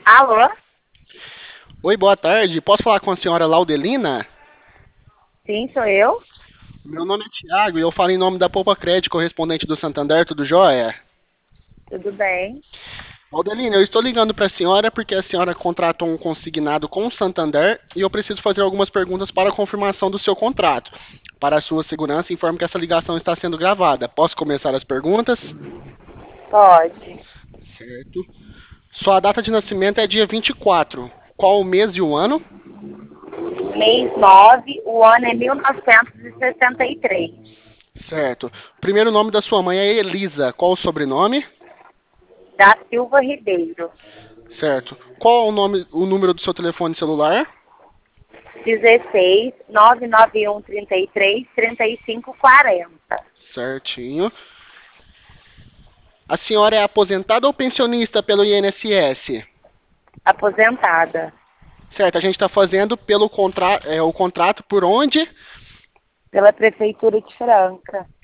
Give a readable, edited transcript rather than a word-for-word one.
Alô? Oi, boa tarde. Posso falar com a senhora Laudelina? Sim, sou eu. Meu nome é Tiago e eu falo em nome da Poupa Crédito, correspondente do Santander, tudo jóia? Tudo bem? Laudelina, eu estou ligando para a senhora porque a senhora contratou um consignado com o Santander e eu preciso fazer algumas perguntas para a confirmação do seu contrato. Para a sua segurança, informo que essa ligação está sendo gravada. Posso começar as perguntas? Pode. Certo. Sua data de nascimento é dia 24. Qual o mês e o ano? Mês 9, o ano é 1963. Certo. Primeiro nome da sua mãe é Elisa. Qual o sobrenome? Da Silva Ribeiro. Certo. Qual o nome, o número do seu telefone celular? 16 991 33 3540. Certinho. A senhora é aposentada ou pensionista pelo INSS? Aposentada. Certo, a gente está fazendo pelo o contrato por onde? Pela Prefeitura de Franca.